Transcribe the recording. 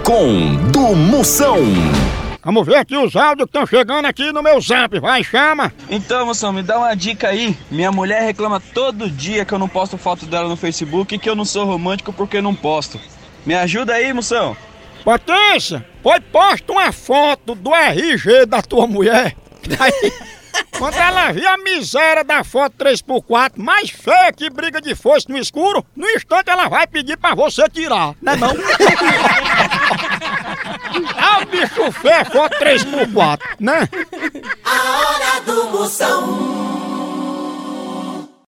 com do Moção. Vamos ver aqui os áudios que estão chegando aqui no meu zap, vai, chama! Então, moção, me dá uma dica aí. Minha mulher reclama todo dia que eu não posto foto dela no Facebook e que eu não sou romântico porque não posto. Me ajuda aí, moção. Potência, pois posta uma foto do RG da tua mulher. Aí, quando ela vê a miséria da foto 3x4, mais feia que briga de foice no escuro, no instante ela vai pedir pra você tirar, né não? Ah, o bicho feio é foto 3x4, né? A hora do Moção.